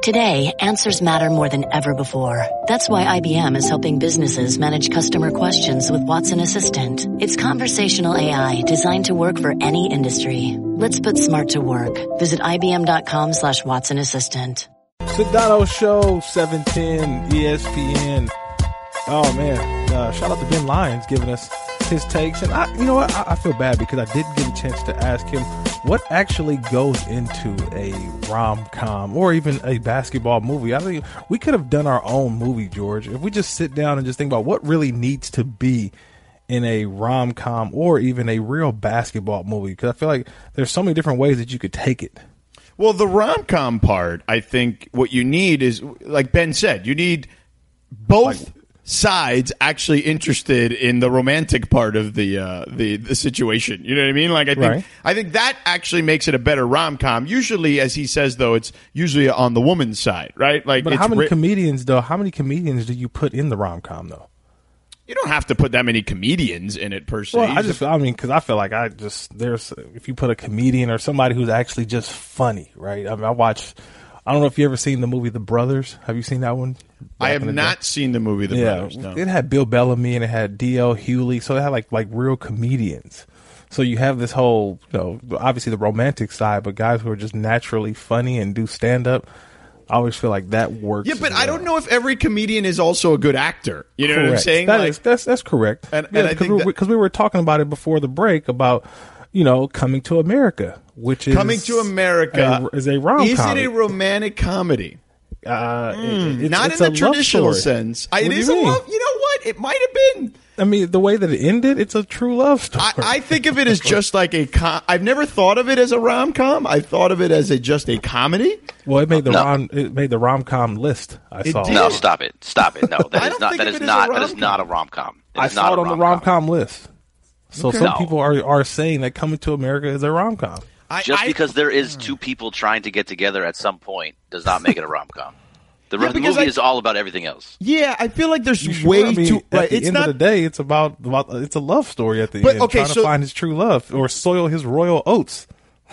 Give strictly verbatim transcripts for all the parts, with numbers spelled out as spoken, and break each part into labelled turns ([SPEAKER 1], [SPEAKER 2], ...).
[SPEAKER 1] Today, answers matter more than ever before. That's why I B M is helping businesses manage customer questions with Watson Assistant. It's conversational A I designed to work for any industry. Let's put smart to work. Visit ibm.com slash Watson Assistant.
[SPEAKER 2] Sedano Show, seven ten, E S P N. Oh, man. Uh, shout out to Ben Lyons giving us his takes. And I, you know what? I, I feel bad because I didn't get a chance to ask him what actually goes into a rom-com or even a basketball movie. I think we could have done our own movie, George, if we just sit down and just think about what really needs to be in a rom-com or even a real basketball movie. Because I feel like there's so many different ways that you could take it.
[SPEAKER 3] Well, the rom-com part, I think what you need is, like Ben said, you need both like, sides actually interested in the romantic part of the uh, the the situation. You know what I mean? Like I think
[SPEAKER 2] right.
[SPEAKER 3] I think that actually makes it a better rom-com. Usually, as he says, though, it's usually on the woman's side, right? Like,
[SPEAKER 2] but
[SPEAKER 3] it's
[SPEAKER 2] how many
[SPEAKER 3] ri-
[SPEAKER 2] comedians though? How many comedians do you put in the rom-com though?
[SPEAKER 3] You don't have to put that many comedians in it per se.
[SPEAKER 2] Well, I just, I mean, because I feel like I just there's if you put a comedian or somebody who's actually just funny, right? I mean, I watch. I don't know if you ever seen the movie The Brothers. Have you seen that one?
[SPEAKER 3] I have not seen the movie The
[SPEAKER 2] yeah,
[SPEAKER 3] Brothers. No.
[SPEAKER 2] It had Bill Bellamy and it had D L Hewley, so it had like like real comedians. So you have this whole, you know, obviously the romantic side, but guys who are just naturally funny and do stand up. I always feel like that works.
[SPEAKER 3] Yeah, but
[SPEAKER 2] well.
[SPEAKER 3] I don't know if every comedian is also a good actor. You know
[SPEAKER 2] correct.
[SPEAKER 3] what I'm saying?
[SPEAKER 2] That
[SPEAKER 3] like,
[SPEAKER 2] is, that's that's correct.
[SPEAKER 3] And,
[SPEAKER 2] yeah,
[SPEAKER 3] and I think
[SPEAKER 2] because we, we were talking about it before the break about, you know, Coming to America, which is
[SPEAKER 3] Coming to America
[SPEAKER 2] a, is a rom-com.
[SPEAKER 3] Is it a romantic comedy?
[SPEAKER 2] Uh,
[SPEAKER 3] Mm,
[SPEAKER 2] it, it's,
[SPEAKER 3] not
[SPEAKER 2] it's
[SPEAKER 3] in the
[SPEAKER 2] a
[SPEAKER 3] traditional
[SPEAKER 2] love story.
[SPEAKER 3] sense. I, it
[SPEAKER 2] What do
[SPEAKER 3] is
[SPEAKER 2] you
[SPEAKER 3] a
[SPEAKER 2] mean?
[SPEAKER 3] love. You know what? It might have been.
[SPEAKER 2] I mean, the way that it ended, it's a true love story.
[SPEAKER 3] I, I think of it as just like a. Com- I've never thought of it as a rom com. I thought of it as a just a comedy.
[SPEAKER 2] well, it made the
[SPEAKER 4] No.
[SPEAKER 2] rom it made the rom com list. I
[SPEAKER 3] It
[SPEAKER 2] saw.
[SPEAKER 3] did?
[SPEAKER 4] No, stop it. Stop it. No,
[SPEAKER 3] I
[SPEAKER 4] that is
[SPEAKER 3] don't
[SPEAKER 4] not
[SPEAKER 3] think
[SPEAKER 4] that
[SPEAKER 3] of
[SPEAKER 4] is
[SPEAKER 3] it as a
[SPEAKER 4] not that is
[SPEAKER 3] rom-com.
[SPEAKER 4] not a rom-com. It
[SPEAKER 2] I
[SPEAKER 4] is not
[SPEAKER 2] saw
[SPEAKER 4] a
[SPEAKER 2] it on the
[SPEAKER 4] rom-com.
[SPEAKER 2] rom com list. So
[SPEAKER 3] Okay.
[SPEAKER 2] some
[SPEAKER 4] No.
[SPEAKER 2] people are are saying that Coming to America is a rom com.
[SPEAKER 3] I,
[SPEAKER 4] Just
[SPEAKER 3] I-
[SPEAKER 4] because there is two people trying to get together at some point does not make it a rom-com. The,
[SPEAKER 3] Yeah,
[SPEAKER 4] the
[SPEAKER 3] because
[SPEAKER 4] movie
[SPEAKER 3] I-
[SPEAKER 4] is all about everything else.
[SPEAKER 3] Yeah, I feel like there's
[SPEAKER 2] You sure?
[SPEAKER 3] way
[SPEAKER 2] I mean,
[SPEAKER 3] too.
[SPEAKER 2] at
[SPEAKER 3] Right,
[SPEAKER 2] the
[SPEAKER 3] it's
[SPEAKER 2] end
[SPEAKER 3] not.
[SPEAKER 2] of the day, it's about, about it's a love story at the
[SPEAKER 3] But,
[SPEAKER 2] end,
[SPEAKER 3] okay,
[SPEAKER 2] trying
[SPEAKER 3] so-
[SPEAKER 2] to find his true love or soil his royal oats.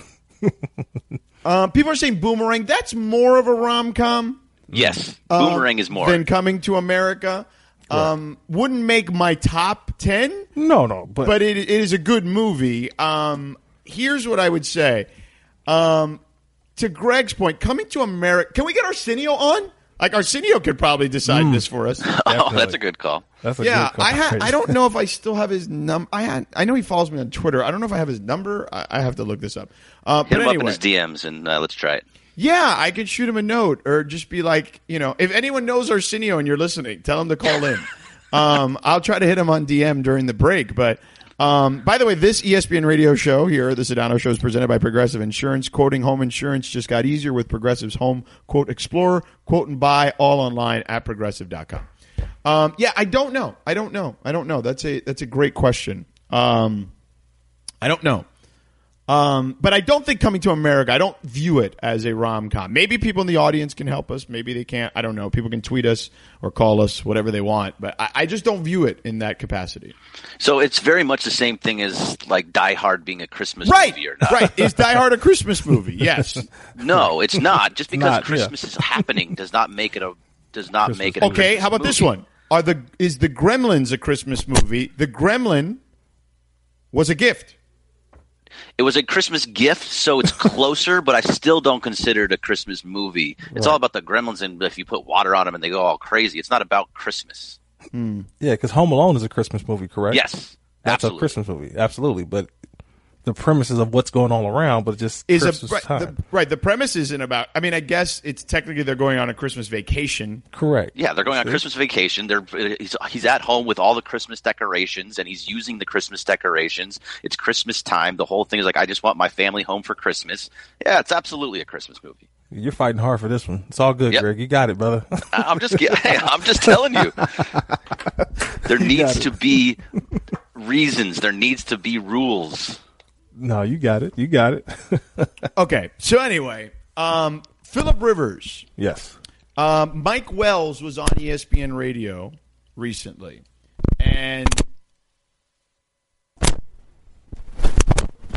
[SPEAKER 3] Um, people are saying Boomerang. That's more of a rom com.
[SPEAKER 4] Yes,
[SPEAKER 3] Uh,
[SPEAKER 4] Boomerang is more.
[SPEAKER 3] than Coming to America. Um, wouldn't make my top ten,
[SPEAKER 2] No, no, but,
[SPEAKER 3] but it, it is a good movie. Um, here's what I would say. Um, to Greg's point, Coming to America. Can we get Arsenio on? Like Arsenio could probably decide
[SPEAKER 2] Mm.
[SPEAKER 3] this for us.
[SPEAKER 4] Oh, that's a good call.
[SPEAKER 2] that's a
[SPEAKER 3] yeah,
[SPEAKER 2] good call.
[SPEAKER 3] I ha- I don't know if I still have his number. I had. I know he follows me on Twitter. I don't know if I have his number. I, I have to look this up. Uh,
[SPEAKER 4] Hit
[SPEAKER 3] but
[SPEAKER 4] him up in
[SPEAKER 3] anyway.
[SPEAKER 4] his D Ms and uh, let's try it.
[SPEAKER 3] Yeah, I could shoot him a note or just be like, you know, if anyone knows Arsenio and you're listening, tell him to call in. um, I'll try to hit him on D M during the break. But um, by the way, this E S P N radio show here, the Sedano Show, is presented by Progressive Insurance. Quoting home insurance just got easier with Progressive's Home Quote Explorer. Quote and buy all online at progressive dot com. Um, yeah, I don't know. I don't know. I don't know. That's a that's a great question. Um, I don't know. Um, but I don't think Coming to America, I don't view it as a rom-com. Maybe people in the audience can help us. Maybe they can't. I don't know. People can tweet us or call us, whatever they want. But I, I just don't view it in that capacity.
[SPEAKER 4] So it's very much the same thing as like Die Hard being a Christmas
[SPEAKER 3] Right.
[SPEAKER 4] movie or not.
[SPEAKER 3] Right. Is Die Hard a Christmas movie? Yes.
[SPEAKER 4] No, it's not. Just because
[SPEAKER 2] Not, yeah.
[SPEAKER 4] Christmas is happening does not make it a does not
[SPEAKER 2] Christmas
[SPEAKER 4] make it a
[SPEAKER 3] Okay.
[SPEAKER 4] Christmas
[SPEAKER 3] How about this
[SPEAKER 4] movie.
[SPEAKER 3] one? Are the Is the Gremlins a Christmas movie? The Gremlin was a gift.
[SPEAKER 4] It was a Christmas gift, so it's closer, but I still don't consider it a Christmas movie. It's all about the gremlins, and if you put water on them and they go all crazy, it's not about Christmas.
[SPEAKER 2] Yeah, because Home Alone is a Christmas movie, correct?
[SPEAKER 4] Yes,
[SPEAKER 2] That's
[SPEAKER 4] absolutely.
[SPEAKER 2] a Christmas movie, absolutely. But the premises of what's going on around, but just
[SPEAKER 3] Is
[SPEAKER 2] Christmas
[SPEAKER 3] a right
[SPEAKER 2] time.
[SPEAKER 3] the, right. The premise isn't about. I mean, I guess it's technically they're going on a Christmas vacation.
[SPEAKER 2] Correct.
[SPEAKER 4] Yeah, they're going on Christmas vacation. They're he's, he's at home with all the Christmas decorations, and he's using the Christmas decorations. It's Christmas time. The whole thing is like, I just want my family home for Christmas. Yeah, it's absolutely a Christmas movie.
[SPEAKER 2] You're fighting hard for this one. It's all good,
[SPEAKER 4] Yep.
[SPEAKER 2] Greg. You got it, brother.
[SPEAKER 4] I- I'm just get- hey, I'm just telling you. There needs to be reasons. There needs to be rules.
[SPEAKER 2] No, you got it. You got it.
[SPEAKER 3] Okay. So anyway, um, Philip Rivers,
[SPEAKER 2] Yes.
[SPEAKER 3] um, Mike Wells was on E S P N Radio recently, and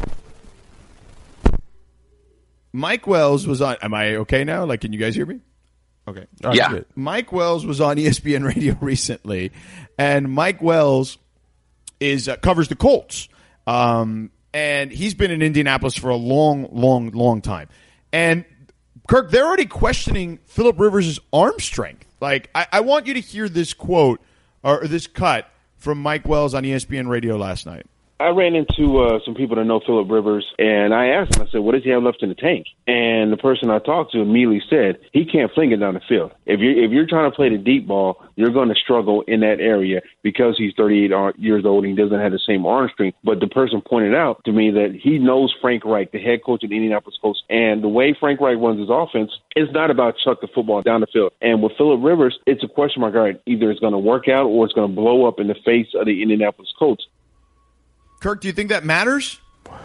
[SPEAKER 3] Mike Wells was on. Am I okay now? Like, can you guys hear me? Okay.
[SPEAKER 2] All right,
[SPEAKER 4] Yeah.
[SPEAKER 2] good.
[SPEAKER 3] Mike Wells was on E S P N Radio recently, and Mike Wells is uh, covers the Colts. Um, and he's been in Indianapolis for a long, long, long time. And Kirk, they're already questioning Phillip Rivers' arm strength. Like, I, I want you to hear this quote or this cut from Mike Wells on E S P N Radio last night.
[SPEAKER 5] I ran into uh, some people that know Phillip Rivers, and I asked him, I said, what does he have left in the tank? And the person I talked to immediately said, he can't fling it down the field. If you're, if you're trying to play the deep ball, you're going to struggle in that area because he's thirty-eight years old and he doesn't have the same arm strength. But the person pointed out to me that he knows Frank Reich, the head coach of the Indianapolis Colts, and the way Frank Reich runs his offense, it's not about chuck the football down the field. And with Phillip Rivers, it's a question mark. All right, either it's going to work out or it's going to blow up in the face of the Indianapolis Colts.
[SPEAKER 3] Kirk, do you think that matters?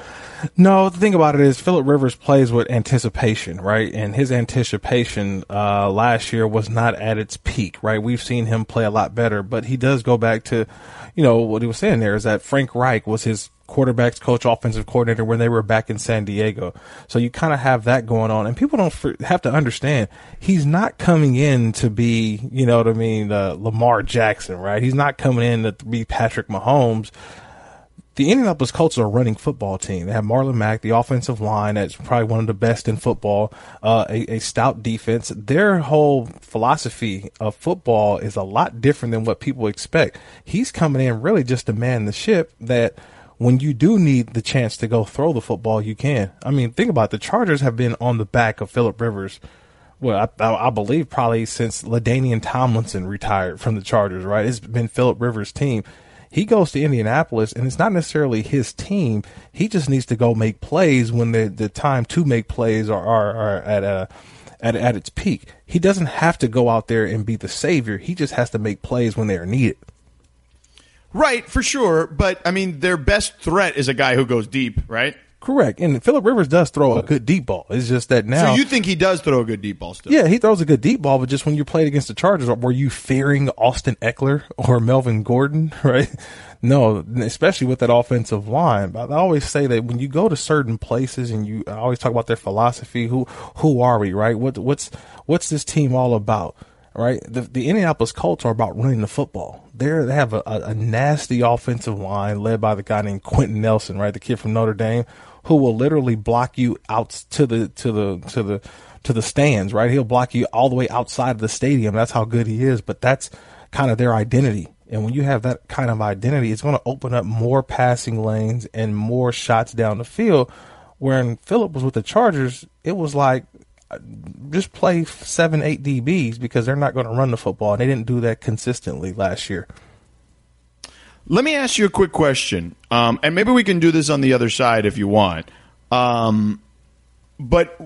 [SPEAKER 2] No, the thing about it is Phillip Rivers plays with anticipation, right? And his anticipation uh, last year was not at its peak, right? We've seen him play a lot better, but he does go back to, you know, what he was saying there is that Frank Reich was his quarterbacks coach, offensive coordinator when they were back in San Diego. So you kind of have that going on. And people don't have to understand he's not coming in to be, you know what I mean, uh, Lamar Jackson, right? He's not coming in to be Patrick Mahomes. The Indianapolis Colts are a running football team. They have Marlon Mack, the offensive line that's probably one of the best in football, uh, a, a stout defense. Their whole philosophy of football is a lot different than what people expect. He's coming in really just to man the ship that when you do need the chance to go throw the football, you can. I mean, think about it. The Chargers have been on the back of Phillip Rivers. Well, I, I, I believe probably since LaDainian Tomlinson retired from the Chargers, right? It's been Phillip Rivers' team. He goes to Indianapolis, and it's not necessarily his team. He just needs to go make plays when the, the time to make plays are, are, are at, a, at at its peak. He doesn't have to go out there and be the savior. He just has to make plays when they are needed.
[SPEAKER 3] Right, for sure. But, I mean, their best threat is a guy who goes deep, right?
[SPEAKER 2] Correct. And Phillip Rivers does throw a good deep ball. It's just that now.
[SPEAKER 3] So you think he does throw a good deep ball still?
[SPEAKER 2] Yeah, he throws a good deep ball, but just when you played against the Chargers, were you fearing Austin Eckler or Melvin Gordon, right? No, especially with that offensive line. But I always say that when you go to certain places and you I always talk about their philosophy, who who are we, right? What what's what's this team all about? Right, the, the Indianapolis Colts are about running the football. They're, they have a, a, a nasty offensive line led by the guy named Quentin Nelson, right, the kid from Notre Dame, who will literally block you out to the to the to the to the stands. Right, he'll block you all the way outside of the stadium. That's how good he is. But that's kind of their identity. And when you have that kind of identity, it's going to open up more passing lanes and more shots down the field. When Phillip was with the Chargers, it was like, just play seven, eight D Bs because they're not going to run the football. And they didn't do that consistently last year.
[SPEAKER 3] Let me ask you a quick question. Um, and maybe we can do this on the other side if you want. Um, but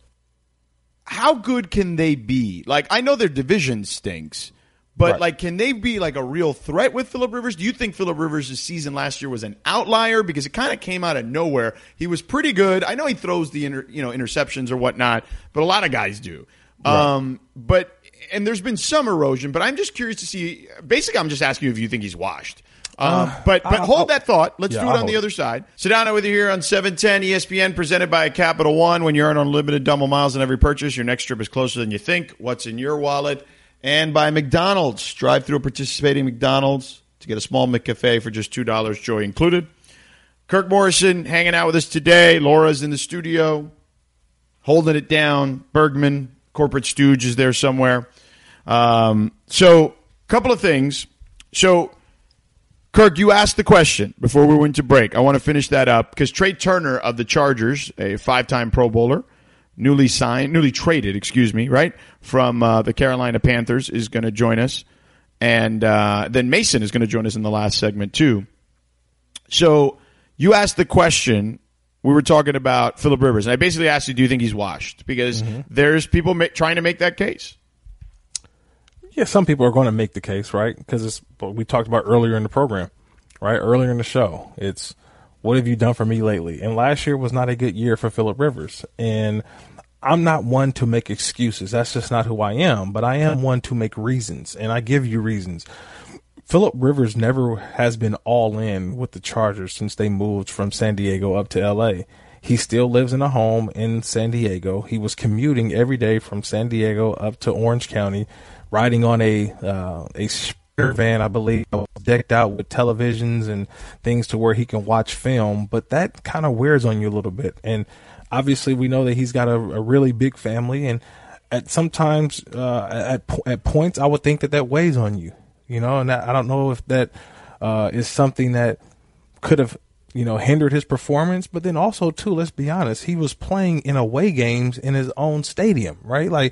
[SPEAKER 3] how good can they be? Like, I know their division stinks, but
[SPEAKER 2] Right.
[SPEAKER 3] like, can they be like a real threat with Phillip Rivers? Do you think Phillip Rivers' season last year was an outlier because it kind of came out of nowhere? He was pretty good. I know he throws the inter, you know interceptions or whatnot, but a lot of guys do.
[SPEAKER 2] Right.
[SPEAKER 3] Um, but and there's been some erosion. But I'm just curious to see. Basically, I'm just asking you if you think he's washed. Um,
[SPEAKER 2] Uh,
[SPEAKER 3] but but
[SPEAKER 2] I'll-
[SPEAKER 3] hold that thought. Let's
[SPEAKER 2] Yeah,
[SPEAKER 3] do it
[SPEAKER 2] I'll
[SPEAKER 3] on the
[SPEAKER 2] hold
[SPEAKER 3] other side. Sedano with you here on seven ten E S P N, presented by Capital One. When you earn unlimited double miles on every purchase, your next trip is closer than you think. What's in your wallet? And by McDonald's. Drive through a participating McDonald's to get a small McCafe for just two dollars, joy included. Kirk Morrison hanging out with us today. Laura's in the studio, holding it down. Bergman, corporate stooge, is there somewhere. Um, so, a couple of things. So, Kirk, you asked the question before we went to break. I want to finish that up because Trey Turner of the Chargers, a five-time Pro Bowler, newly signed, newly traded, excuse me, right, from uh, the Carolina Panthers, is going to join us. And uh, then Mason is going to join us in the last segment, too. So you asked the question. We were talking about Phillip Rivers. And I basically asked you, do you think he's washed? Because mm-hmm. there's people ma- trying to make that case.
[SPEAKER 2] Yeah, some people are going to make the case, right? Because it's what we talked about earlier in the program, right? Earlier in the show. It's, what have you done for me lately? And last year was not a good year for Phillip Rivers. And I'm not one to make excuses. That's just not who I am. But I am one to make reasons, and I give you reasons. Phillip Rivers never has been all in with the Chargers since they moved from San Diego up to L A. he still lives in a home in San Diego. He was commuting every day from San Diego up to Orange County, riding on a uh, a Spirit van, I believe, decked out with televisions and things to where he can watch film. But that kind of wears on you a little bit. And obviously, we know that he's got a, a really big family, and at sometimes uh, at at points, I would think that that weighs on you. You know, and that, I don't know if that uh, is something that could have, you know, hindered his performance. But then also, too, let's be honest, he was playing in away games in his own stadium, right? Like,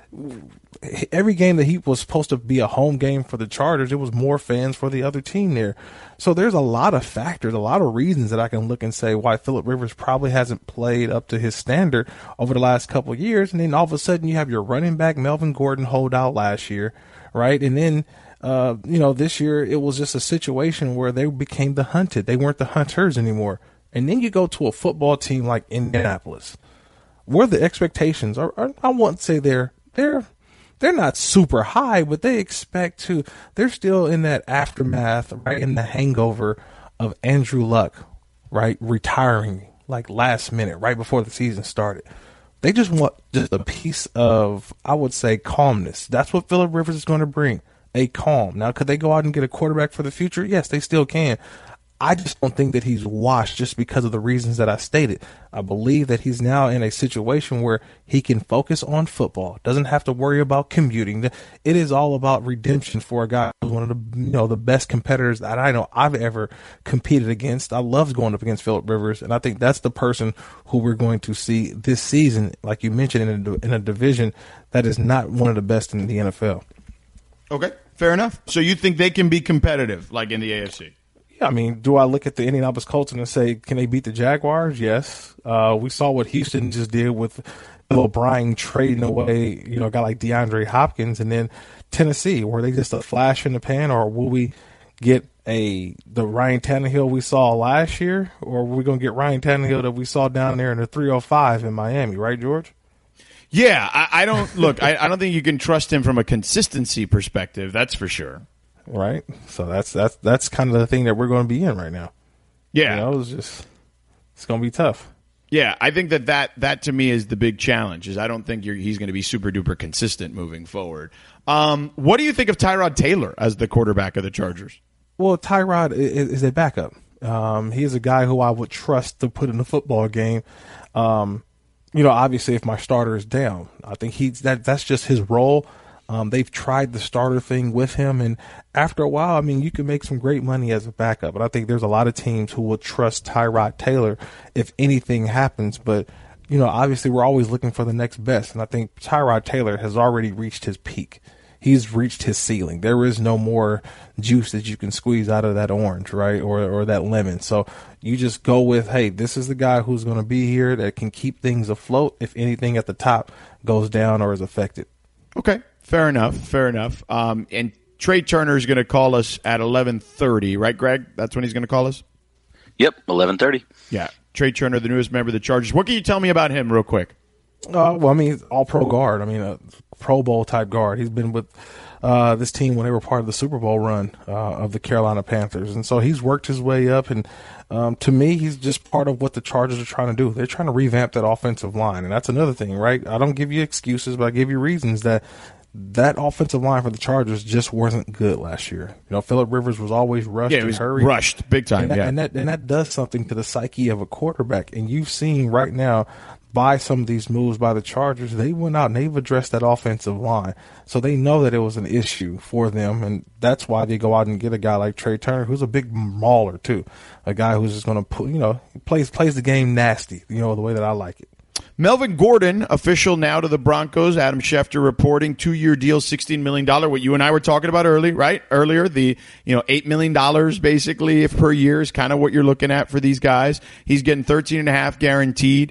[SPEAKER 2] every game that he was supposed to be a home game for the Chargers, it was more fans for the other team there. So there's a lot of factors, a lot of reasons that I can look and say why Phillip Rivers probably hasn't played up to his standard over the last couple of years. And then all of a sudden you have your running back, Melvin Gordon, hold out last year, right? And then Uh, you know, this year it was just a situation where they became the hunted. They weren't the hunters anymore. And then you go to a football team like Indianapolis, where the expectations are, are I won't say they're, they're, they're not super high, but they expect to, they're still in that aftermath, right? In the hangover of Andrew Luck, right? Retiring like last minute, right before the season started. They just want just a piece of, I would say, calmness. That's what Phillip Rivers is going to bring. A calm. Now, could they go out and get a quarterback for the future? Yes, they still can. I just don't think that he's washed just because of the reasons that I stated. I believe that he's now in a situation where he can focus on football, doesn't have to worry about commuting. It is all about redemption for a guy who's one of the, you know, the best competitors that I know I've ever competed against. I love going up against Phillip Rivers, and I think that's the person who we're going to see this season, like you mentioned, in a, in a division that is not one of the best in the N F L.
[SPEAKER 3] Okay, fair enough. So you think they can be competitive, like in the A F C?
[SPEAKER 2] Yeah, I mean, do I look at the Indianapolis Colts and say, can they beat the Jaguars? Yes. Uh, we saw what Houston just did with Bill O'Brien trading away, you know, a guy like DeAndre Hopkins, and then Tennessee, were they just a flash in the pan, or will we get a the Ryan Tannehill we saw last year, or are we going to get Ryan Tannehill that we saw down there in the three oh five in Miami, right, George?
[SPEAKER 3] Yeah, I, I don't look. I, I don't think you can trust him from a consistency perspective. That's for sure.
[SPEAKER 2] Right. So that's that's that's kind of the thing that we're going to be in right now.
[SPEAKER 3] Yeah,
[SPEAKER 2] you know, it's just it's going to be tough.
[SPEAKER 3] Yeah, I think that, that that to me is the big challenge. Is I don't think you're, he's going to be super duper consistent moving forward. Um, what do you think of Tyrod Taylor as the quarterback of the Chargers?
[SPEAKER 2] Well, Tyrod is, is a backup. Um, he is a guy who I would trust to put in a football game. Um, You know, obviously, if my starter is down, I think he's that. That's just his role. Um, they've tried the starter thing with him, and after a while, I mean, you can make some great money as a backup. But I think there's a lot of teams who will trust Tyrod Taylor if anything happens. But you know, obviously, we're always looking for the next best, and I think Tyrod Taylor has already reached his peak. He's reached his ceiling. There is no more juice that you can squeeze out of that orange, right, or or that lemon. So you just go with, hey, this is the guy who's going to be here that can keep things afloat if anything at the top goes down or is affected.
[SPEAKER 3] Okay, fair enough, fair enough. Um, and Trey Turner is going to call us at eleven thirty, right, Greg? That's when he's going to call us?
[SPEAKER 4] Yep, eleven thirty.
[SPEAKER 3] Yeah, Trey Turner, the newest member of the Chargers. What can you tell me about him real quick?
[SPEAKER 2] Uh, well, I mean, all-pro guard. I mean, a Pro Bowl-type guard. He's been with uh, this team when they were part of the Super Bowl run uh, of the Carolina Panthers. And so he's worked his way up. And um, to me, he's just part of what the Chargers are trying to do. They're trying to revamp that offensive line. And that's another thing, right? I don't give you excuses, but I give you reasons that that offensive line for the Chargers just wasn't good last year. You know, Phillip Rivers was always rushed
[SPEAKER 3] yeah,
[SPEAKER 2] and
[SPEAKER 3] he was
[SPEAKER 2] hurried.
[SPEAKER 3] rushed big time.
[SPEAKER 2] And that,
[SPEAKER 3] yeah.
[SPEAKER 2] and, that, and that does something to the psyche of a quarterback. And you've seen right now, by some of these moves by the Chargers, they went out and they've addressed that offensive line. So they know that it was an issue for them, and that's why they go out and get a guy like Trey Turner, who's a big mauler too, a guy who's just going to put, you know, plays plays the game nasty, you know, the way that I like it.
[SPEAKER 3] Melvin Gordon, official now to the Broncos. Adam Schefter reporting, two-year deal, sixteen million dollars. What you and I were talking about early, right? Earlier, the you know eight million dollars basically per year is kind of what you're looking at for these guys. He's getting thirteen and a half guaranteed.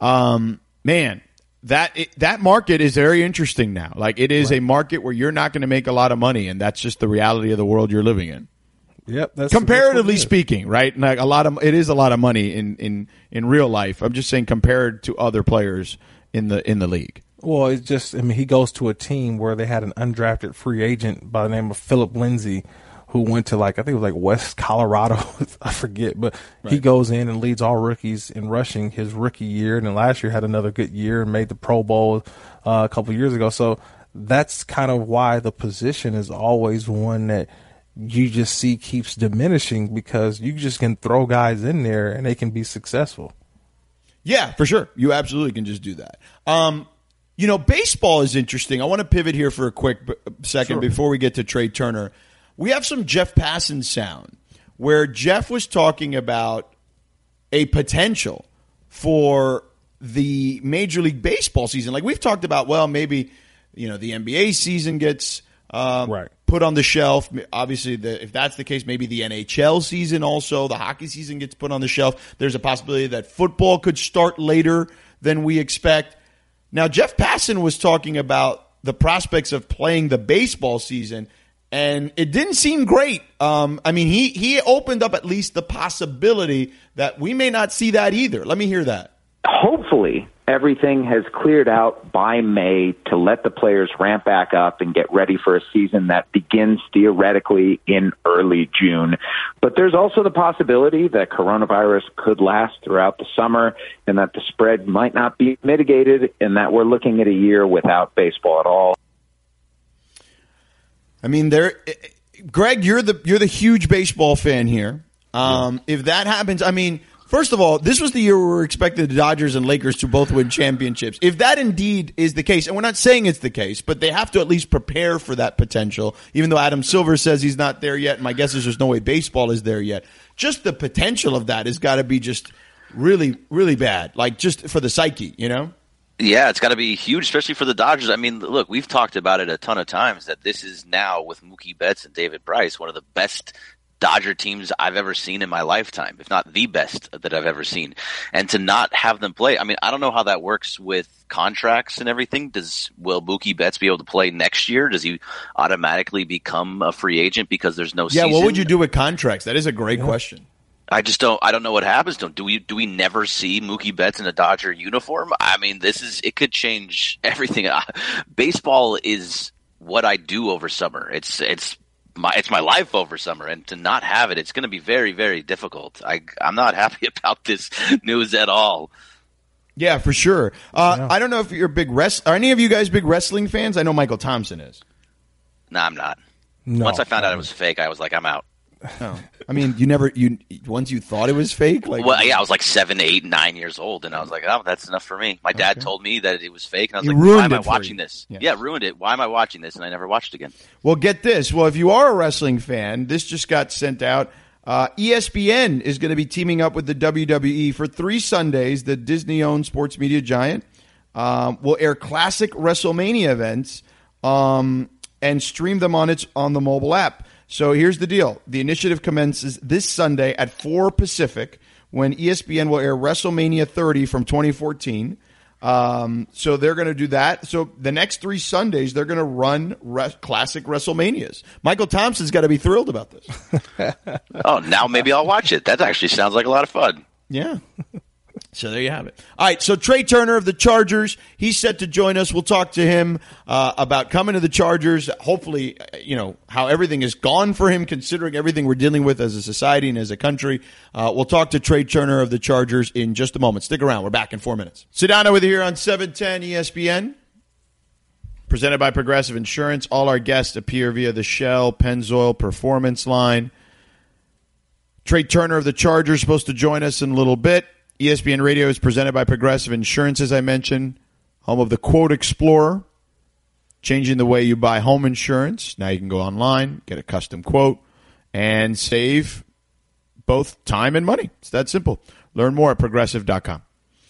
[SPEAKER 3] Um, man, that it, that market is very interesting now. Like, it is right. a market where you're not going to make a lot of money, and that's just the reality of the world you're living in.
[SPEAKER 2] Yep, that's
[SPEAKER 3] comparatively
[SPEAKER 2] that's
[SPEAKER 3] speaking, right? Like a lot of it is a lot of money in, in, in real life. I'm just saying compared to other players in the in the league.
[SPEAKER 2] Well, it's just I mean he goes to a team where they had an undrafted free agent by the name of Philip Lindsay, who went to like, I think it was like West Colorado. I forget, but right. he goes in and leads all rookies in rushing his rookie year. And then last year had another good year and made the Pro Bowl uh, a couple of years ago. So that's kind of why the position is always one that you just see keeps diminishing, because you just can throw guys in there and they can be successful.
[SPEAKER 3] Yeah, for sure. You absolutely can just do that. Um, you know, baseball is interesting. I want to pivot here for a quick b- second sure. before we get to Trey Turner. We have some Jeff Passan sound where Jeff was talking about a potential for the Major League Baseball season. Like we've talked about, well, maybe, you know, the N B A season gets um, right. put on the shelf. Obviously, the, if that's the case, maybe the N H L season also, the hockey season gets put on the shelf. There's a possibility that football could start later than we expect. Now, Jeff Passan was talking about the prospects of playing the baseball season, and it didn't seem great. Um, I mean, he, he opened up at least the possibility that we may not see that either. Let me hear that.
[SPEAKER 6] Hopefully, everything has cleared out by May to let the players ramp back up and get ready for a season that begins theoretically in early June. But there's also the possibility that coronavirus could last throughout the summer and that the spread might not be mitigated and that we're looking at a year without baseball at all.
[SPEAKER 3] I mean, there, Greg, you're the you're the huge baseball fan here. Um, yeah. If that happens, I mean, first of all, this was the year we were expecting the Dodgers and Lakers to both win championships. If that indeed is the case, and we're not saying it's the case, but they have to at least prepare for that potential, even though Adam Silver says he's not there yet, and my guess is there's no way baseball is there yet. Just the potential of that has got to be just really, really bad, like just for the psyche, you know?
[SPEAKER 4] Yeah, it's got to be huge, especially for the Dodgers. I mean, look, we've talked about it a ton of times that this is now, with Mookie Betts and David Price, one of the best Dodger teams I've ever seen in my lifetime, if not the best that I've ever seen. And to not have them play, I mean, I don't know how that works with contracts and everything. Does will Mookie Betts be able to play next year? Does he automatically become a free agent because there's no
[SPEAKER 3] yeah,
[SPEAKER 4] season?
[SPEAKER 3] What would you do with contracts? That is a great yeah. question.
[SPEAKER 4] I just don't. I don't know what happens. Don't do we? Do we never see Mookie Betts in a Dodger uniform? I mean, this is. It could change everything. Baseball is what I do over summer. It's it's my it's my life over summer, and to not have it, it's going to be very very difficult. I I'm not happy about this news at all.
[SPEAKER 3] Yeah, for sure. Uh, yeah. I don't know if you're big rest. Are any of you guys big wrestling fans? I know Michael Thompson is.
[SPEAKER 4] No, I'm not.
[SPEAKER 2] No,
[SPEAKER 4] Once I found out it was fake, I was like, I'm out.
[SPEAKER 3] Oh. I mean, you never you once you thought it was fake. Like,
[SPEAKER 4] well, yeah, I was like seven, eight, nine years old, and I was like, "Oh, that's enough for me." My dad okay. told me that it was fake, and I was
[SPEAKER 3] you
[SPEAKER 4] like, "Why am I watching
[SPEAKER 3] you.
[SPEAKER 4] this?"
[SPEAKER 3] Yes.
[SPEAKER 4] Yeah, ruined it. Why am I watching this? And I never watched it again.
[SPEAKER 3] Well, get this. Well, if you are a wrestling fan, this just got sent out. Uh, E S P N is going to be teaming up with the W W E for three Sundays. The Disney-owned sports media giant um, will air classic WrestleMania events um, and stream them on its on the mobile app. So here's the deal. The initiative commences this Sunday at four Pacific when E S P N will air WrestleMania thirty from twenty fourteen. Um, so they're going to do that. So the next three Sundays, they're going to run re- classic WrestleManias. Michael Thompson's got to be thrilled about this.
[SPEAKER 4] Oh, now maybe I'll watch it. That actually sounds like a lot of fun.
[SPEAKER 3] Yeah. So there you have it. All right, so Trey Turner of the Chargers, he's set to join us. We'll talk to him uh, about coming to the Chargers, hopefully, you know, how everything is gone for him, considering everything we're dealing with as a society and as a country. Uh, we'll talk to Trey Turner of the Chargers in just a moment. Stick around. We're back in four minutes. Sedano with you here on seven ten E S P N, presented by Progressive Insurance. All our guests appear via the Shell Pennzoil Performance line. Trey Turner of the Chargers supposed to join us in a little bit. E S P N Radio is presented by Progressive Insurance, as I mentioned, home of the Quote Explorer, changing the way you buy home insurance. Now you can go online, get a custom quote, and save both time and money. It's that simple. Learn more at progressive dot com.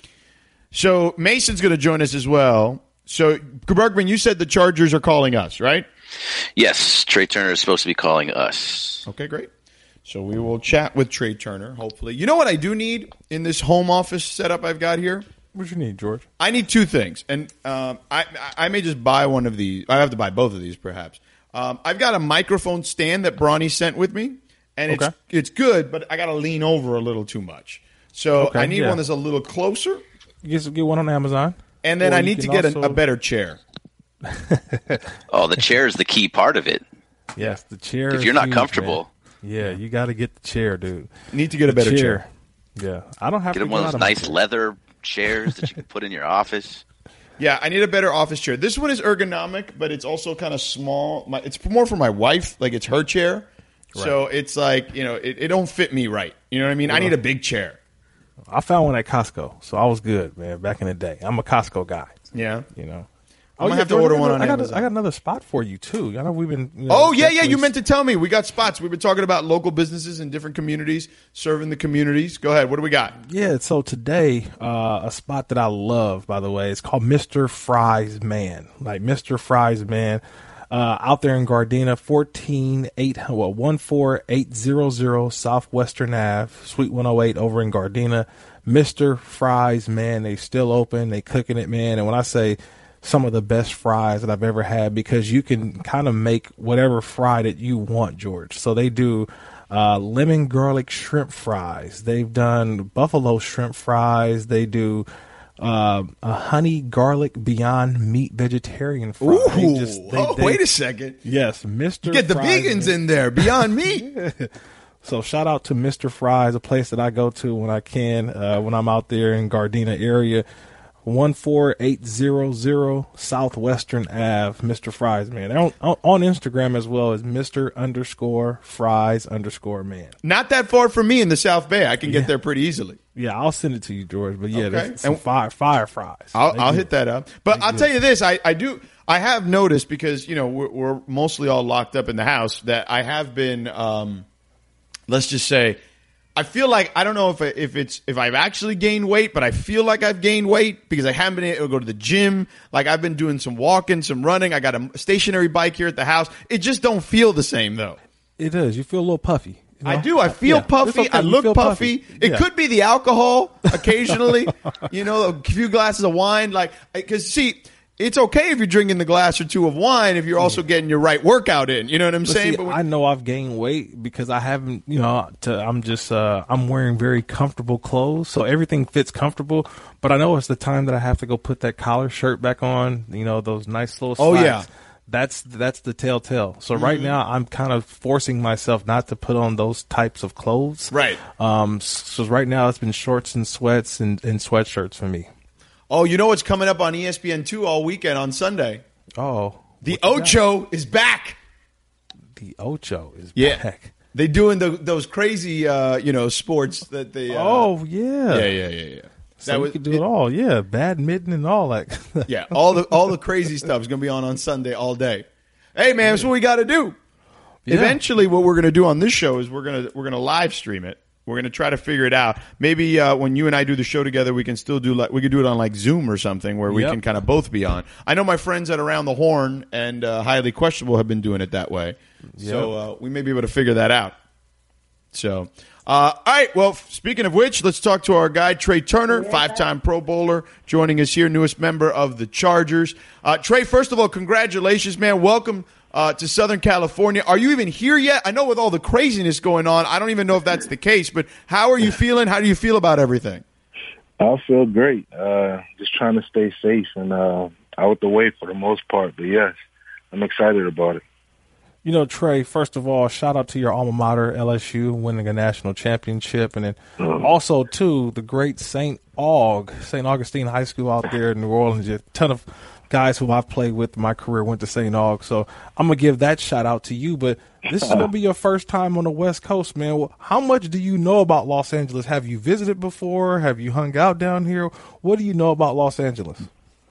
[SPEAKER 3] So Mason's going to join us as well. So, Bergman, you said the Chargers are calling us, right?
[SPEAKER 4] Yes, Trey Turner is supposed to be calling us.
[SPEAKER 3] Okay, great. So we will chat with Trey Turner, hopefully. You know what I do need in this home office setup I've got here?
[SPEAKER 2] What do you need, George?
[SPEAKER 3] I need two things, and um, I I may just buy one of these. I have to buy both of these, perhaps. Um, I've got a microphone stand that Bronny sent with me, and okay. it's it's good, but I got to lean over a little too much. So okay, I need yeah. one that's a little closer.
[SPEAKER 2] Get, get one on Amazon.
[SPEAKER 3] And then or I need to get also... a, a better chair.
[SPEAKER 4] Oh, the chair is the key part of it.
[SPEAKER 2] Yes, the chair.
[SPEAKER 4] If
[SPEAKER 2] is
[SPEAKER 4] you're not
[SPEAKER 2] huge,
[SPEAKER 4] comfortable.
[SPEAKER 2] man. Yeah, you got to get the chair, dude.
[SPEAKER 3] Need to get a better chair.
[SPEAKER 2] chair. Yeah, I don't have
[SPEAKER 4] Get
[SPEAKER 2] to
[SPEAKER 4] him one
[SPEAKER 2] get
[SPEAKER 4] of
[SPEAKER 2] out
[SPEAKER 4] those
[SPEAKER 2] of
[SPEAKER 4] nice
[SPEAKER 2] my
[SPEAKER 4] leather chairs that you can put in your office.
[SPEAKER 3] Yeah, I need a better office chair. This one is ergonomic, but it's also kind of small. My, it's more for my wife. Like, it's her chair. Right. So it's like, you know, it, it don't fit me right. You know what I mean? Well, I need a big chair.
[SPEAKER 2] I found one at Costco, so I was good, man, back in the day. I'm a Costco guy.
[SPEAKER 3] Yeah.
[SPEAKER 2] You know.
[SPEAKER 3] I'm going to have to order one on
[SPEAKER 2] I got,
[SPEAKER 3] Amazon.
[SPEAKER 2] I got another spot for you, too. I know we've been. You know,
[SPEAKER 3] oh, yeah, yeah. You meant to tell me. We got spots. We've been talking about local businesses in different communities, serving the communities. Go ahead. What do we got?
[SPEAKER 2] Yeah, so today, uh, a spot that I love, by the way, it's called Mister Fry's Man. Like Mister Fry's Man. Uh, out there in Gardena, fourteen eight well, one four eight hundred Southwestern Ave, Suite one oh eight over in Gardena. Mister Fry's Man. They still open. They cooking it, man. And when I say some of the best fries that I've ever had, because you can kind of make whatever fry that you want, George. So they do uh, lemon garlic shrimp fries. They've done buffalo shrimp fries. They do uh, a honey garlic Beyond Meat vegetarian fry.
[SPEAKER 3] Ooh,
[SPEAKER 2] they just, they,
[SPEAKER 3] oh,
[SPEAKER 2] they,
[SPEAKER 3] wait a second.
[SPEAKER 2] Yes, Mister
[SPEAKER 3] Get the
[SPEAKER 2] Fry's
[SPEAKER 3] vegans
[SPEAKER 2] Man.
[SPEAKER 3] in there. Beyond Meat.
[SPEAKER 2] So shout out to Mister Fry's, a place that I go to when I can, uh, when I'm out there in Gardena area. one four eight hundred Southwestern Ave, Mister Fry's Man. On, on Instagram as well as Mister underscore Fry's underscore Man.
[SPEAKER 3] Not that far from me in the South Bay. I can get
[SPEAKER 2] Yeah.
[SPEAKER 3] there pretty easily.
[SPEAKER 2] Yeah, I'll send it to you, George. But yeah,
[SPEAKER 3] Okay.
[SPEAKER 2] there's some
[SPEAKER 3] And-
[SPEAKER 2] fire, fire fries.
[SPEAKER 3] I'll,
[SPEAKER 2] They
[SPEAKER 3] I'll
[SPEAKER 2] do.
[SPEAKER 3] hit that up. But I'll tell you this, I, I do, I have noticed, because, you know, we're, we're mostly all locked up in the house, that I have been, um, let's just say, I feel like, I don't know if if it's if I've actually gained weight, but I feel like I've gained weight because I haven't been able to go to the gym. Like, I've been doing some walking, some running. I got a stationary bike here at the house. It just don't feel the same, though.
[SPEAKER 2] It does. You feel a little puffy. You know?
[SPEAKER 3] I do. I feel
[SPEAKER 2] Yeah,
[SPEAKER 3] puffy.
[SPEAKER 2] it's okay.
[SPEAKER 3] I
[SPEAKER 2] You
[SPEAKER 3] look
[SPEAKER 2] feel
[SPEAKER 3] puffy. It
[SPEAKER 2] Yeah.
[SPEAKER 3] could be the alcohol occasionally. You know, a few glasses of wine. Like, because see, it's okay if you're drinking the glass or two of wine if you're also getting your right workout in. You know what I'm
[SPEAKER 2] But
[SPEAKER 3] saying?
[SPEAKER 2] see,
[SPEAKER 3] But when-
[SPEAKER 2] I know I've gained weight because I haven't, you know, to, I'm just, uh, I'm wearing very comfortable clothes. So everything fits comfortable. But I know it's the time that I have to go put that collar shirt back on, you know, those nice little
[SPEAKER 3] Oh,
[SPEAKER 2] slacks.
[SPEAKER 3] yeah.
[SPEAKER 2] That's, that's the telltale. So
[SPEAKER 3] Mm-hmm.
[SPEAKER 2] right now I'm kind of forcing myself not to put on those types of clothes.
[SPEAKER 3] Right.
[SPEAKER 2] Um, so right now it's been shorts and sweats and, and sweatshirts for me.
[SPEAKER 3] oh, you know what's coming up on E S P N two all weekend on Sunday?
[SPEAKER 2] Oh,
[SPEAKER 3] The
[SPEAKER 2] what you got?
[SPEAKER 3] Ocho is back.
[SPEAKER 2] The Ocho is
[SPEAKER 3] Yeah.
[SPEAKER 2] back.
[SPEAKER 3] They doing the, those crazy, uh, you know, sports that they. Uh,
[SPEAKER 2] Oh yeah.
[SPEAKER 3] yeah, yeah, yeah, yeah.
[SPEAKER 2] So we could do it all. Yeah. Badminton and all that.
[SPEAKER 3] Yeah, all the all the crazy stuff is going to be on on Sunday all day. Hey, man, that's what we got to do.
[SPEAKER 2] Yeah.
[SPEAKER 3] Eventually, what we're going to do on this show is we're going to we're going to live stream it. We're going to try to figure it out. Maybe uh, when you and I do the show together, we can still do like we could do it on like Zoom or something where we
[SPEAKER 2] Yep.
[SPEAKER 3] can kind of both be on. I know my friends at Around the Horn and uh, Highly Questionable have been doing it that way, so uh, we may be able to figure that out. So, uh, all right. Well, speaking of which, let's talk to our guy Trey Turner, five-time Pro Bowler, joining us here, newest member of the Chargers. Uh, Trey, first of all, congratulations, man. Welcome uh, to Southern California. Are you even here yet? I know with all the craziness going on, I don't even know if that's the case. But how are you feeling? How do you feel about everything?
[SPEAKER 7] I feel great. Uh, just trying to stay safe and uh, out the way for the most part. But yes, I'm excited about it.
[SPEAKER 2] You know, Trey, first of all, shout out to your alma mater, L S U, winning a national championship. And then also, too, the great Saint Aug, Saint Augustine High School out there in New Orleans. A ton of guys who I've played with in my career went to Saint Aug. So I'm going to give that shout out to you. But this is going to be your first time on the West Coast, man. Well, how much do you know about Los Angeles? Have you visited before? Have you hung out down here? What do you know about Los Angeles?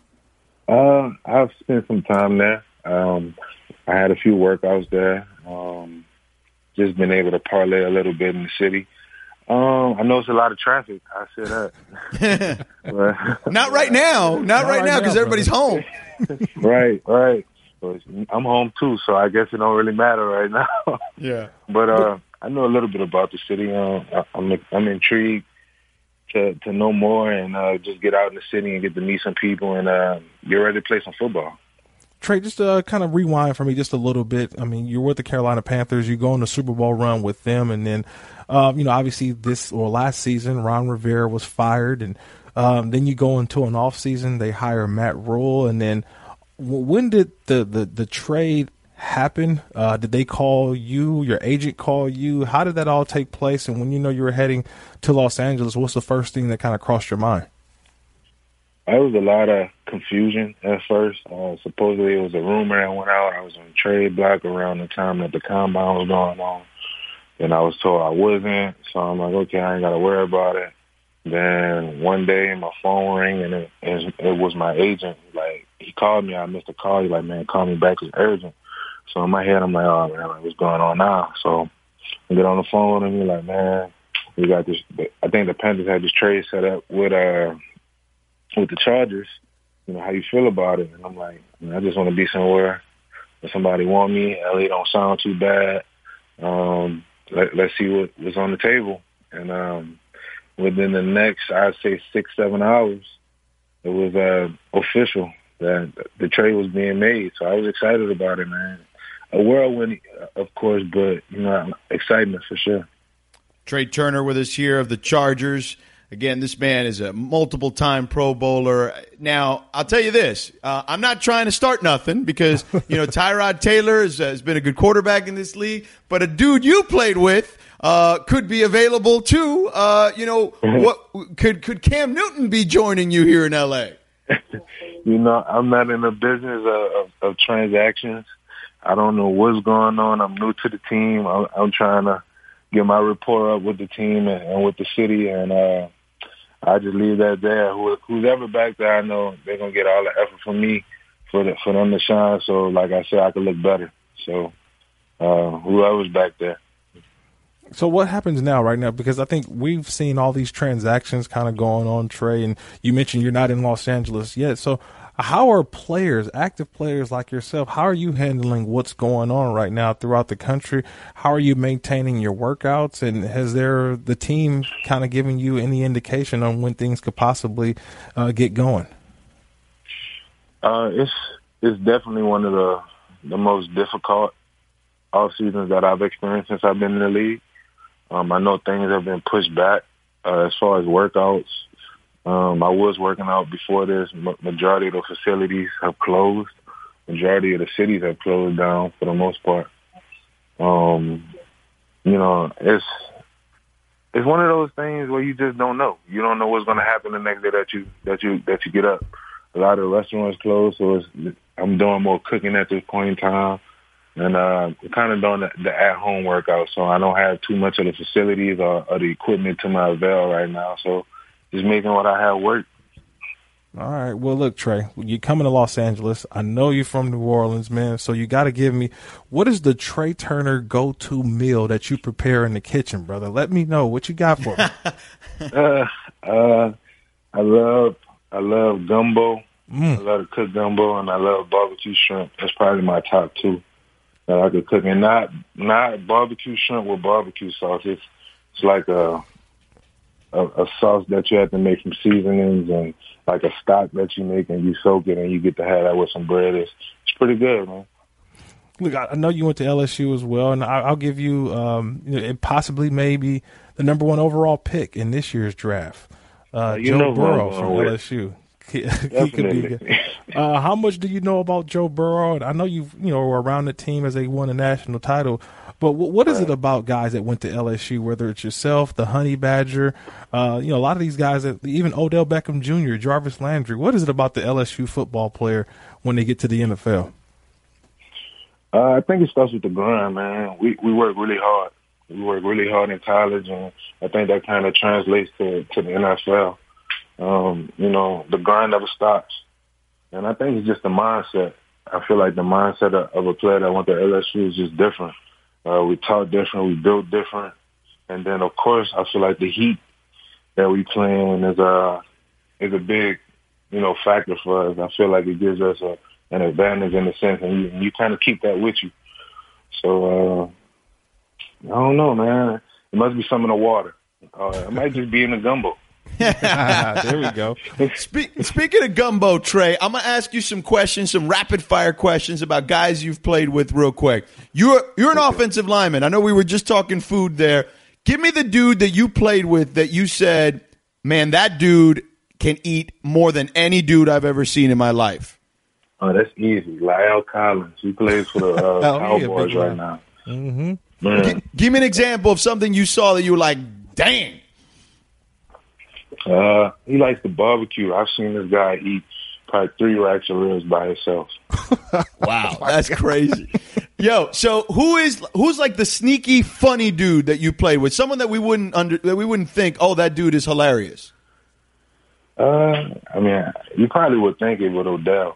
[SPEAKER 7] Uh, I've spent some time there. Um, I had a few workouts there. Um, just been able to parlay a little bit in the city. Um, I know it's a lot of traffic. I say that. But-
[SPEAKER 3] Not right now. Not,
[SPEAKER 2] Not
[SPEAKER 3] right
[SPEAKER 2] right
[SPEAKER 3] now because
[SPEAKER 2] now,
[SPEAKER 3] everybody's home.
[SPEAKER 7] right, right. So I'm home too, so I guess it don't really matter right now.
[SPEAKER 3] Yeah.
[SPEAKER 7] But uh, I know a little bit about the city. Uh, I- I'm I'm intrigued to to know more and uh, just get out in the city and get to meet some people and uh, get ready to play some football.
[SPEAKER 2] Trey, just uh, kind of rewind for me just a little bit. I mean, you're with the Carolina Panthers. You go on the Super Bowl run with them. And then, um, you know, obviously this or last season, Ron Rivera was fired. And um, then you go into an off season. They hire Matt Rule. And then w- when did the, the, the trade happen? Uh, did they call you, your agent call you? How did that all take place? And when you know you were heading to Los Angeles, what's the first thing that kind of crossed your mind?
[SPEAKER 7] There was a lot of confusion at first. Uh, supposedly it was a rumor that went out. I was on the trade block around the time that the combine was going on. And I was told I wasn't. So I'm like, okay, I ain't got to worry about it. Then one day my phone rang and it, it, it was my agent. Like, he called me. I missed a call. He's like, man, call me back. It's urgent. So in my head, I'm like, oh, man, like, what's going on now? So I get on the phone and he's like, man, we got this. I think the Panthers had this trade set up with uh, with the Chargers. You know, how you feel about it? And I'm like, man, I just want to be somewhere where somebody want me. L A don't sound too bad. Um, let, let's see what was on the table. And um, within the next, I'd say six, seven hours, it was uh, official that the trade was being made. So I was excited about it, man. A whirlwind, of course, but, you know, excitement for sure.
[SPEAKER 3] Trey Turner with us here of the Chargers. Again, this man is a multiple-time Pro Bowler. Now, I'll tell you this. Uh, I'm not trying to start nothing because, you know, Tyrod Taylor has, has been a good quarterback in this league, but a dude you played with uh, could be available too. Uh, you know, what could could Cam Newton be joining you here in L A?
[SPEAKER 7] You know, I'm not in the business of, of, of transactions. I don't know what's going on. I'm new to the team. I'm, I'm trying to get my rapport up with the team and, and with the city, and uh, I just leave that there. Who, who's ever back there, I know they're gonna get all the effort from me for the, for them to shine. So, like I said, I could look better. So, uh, whoever's back there.
[SPEAKER 2] So what happens now, right now? Because I think we've seen all these transactions kind of going on, Trey, and you mentioned you're not in Los Angeles yet. So how are players, active players like yourself, how are you handling what's going on right now throughout the country? How are you maintaining your workouts? And has there the team kind of given you any indication on when things could possibly uh, get going?
[SPEAKER 7] Uh, it's it's definitely one of the the most difficult off seasons that I've experienced since I've been in the league. Um, I know things have been pushed back uh, as far as workouts. Um, I was working out before this. Ma- majority of the facilities have closed. Majority of the cities have closed down for the most part. Um, you know, it's it's one of those things where you just don't know. You don't know what's going to happen the next day that you that you that you get up. A lot of the restaurants closed, so it's, I'm doing more cooking at this point in time. And uh, kind of doing the, the at-home workout, so I don't have too much of the facilities or, or the equipment to my avail right now. So just making what I have work.
[SPEAKER 2] All right. Well, look, Trey, you're coming to Los Angeles. I know you're from New Orleans, man. So you got to give me, what is the Trey Turner go-to meal that you prepare in the kitchen, brother? Let me know what you got for me.
[SPEAKER 7] uh, uh, I love I love gumbo.
[SPEAKER 2] Mm.
[SPEAKER 7] I love to cook gumbo, and I love barbecue shrimp. That's probably my top two that I could cook, and not not barbecue shrimp with barbecue sauce. It's it's like a, a a sauce that you have to make from seasonings and like a stock that you make and you soak it and you get to have that with some bread. It's it's pretty good, man.
[SPEAKER 2] Look, I know you went to L S U as well, and I'll give you, um, you know, possibly maybe the number one overall pick in this year's draft, uh,
[SPEAKER 7] you
[SPEAKER 2] Joe
[SPEAKER 7] know
[SPEAKER 2] Burrow
[SPEAKER 7] from
[SPEAKER 2] L S U. He, he could be good. Uh, how much do you know about Joe Burrow? I know you've you know were around the team as they won a national title, but what, what is it about guys that went to L S U? Whether it's yourself, the Honey Badger, uh, you know, a lot of these guys, that even Odell Beckham Junior, Jarvis Landry. What is it about the L S U football player when they get to the N F L?
[SPEAKER 7] Uh, I think it starts with the grind, man. We we work really hard. We work really hard in college, and I think that kind of translates to to the N F L. Um, you know, the grind never stops. And I think it's just the mindset. I feel like the mindset of, of a player that went to L S U is just different. Uh, we taught different, we built different. And then, of course, I feel like the heat that we play in is a, is a big, you know, factor for us. I feel like it gives us a, an advantage in a sense, and you, you kind of keep that with you. So, uh, I don't know, man. It must be some in the water. Uh, it might just be in the gumbo.
[SPEAKER 2] There we go.
[SPEAKER 3] Speak, speaking of gumbo, Trey, I'm going to ask you some questions, some rapid-fire questions about guys you've played with real quick. You're you're an offensive lineman. I know we were just talking food there. Give me the dude that you played with that you said, man, that dude can eat more than any dude I've ever seen in my life.
[SPEAKER 7] Oh, that's easy. La'el Collins. He plays for the uh,
[SPEAKER 2] Oh, yeah,
[SPEAKER 7] Cowboys
[SPEAKER 2] big
[SPEAKER 7] right
[SPEAKER 2] one.
[SPEAKER 7] now.
[SPEAKER 2] Mm-hmm.
[SPEAKER 7] Man.
[SPEAKER 3] Give me an example of something you saw that you were like, dang.
[SPEAKER 7] Uh, he likes to barbecue. I've seen this guy eat probably three racks of ribs by himself.
[SPEAKER 3] Wow, that's crazy. Yo, so who is who's like the sneaky funny dude that you played with? Someone that we wouldn't under that we wouldn't think, oh, that dude is hilarious.
[SPEAKER 7] Uh, I mean, you probably would think it with Odell.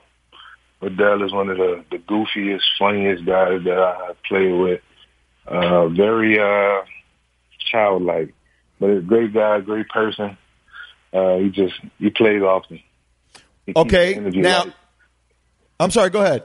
[SPEAKER 7] Odell is one of the, the goofiest, funniest guys that I have played with. Uh, very uh, childlike, but a great guy, great person. Uh, he just he plays often. He
[SPEAKER 3] Okay, now
[SPEAKER 7] light.
[SPEAKER 3] I'm sorry. Go ahead.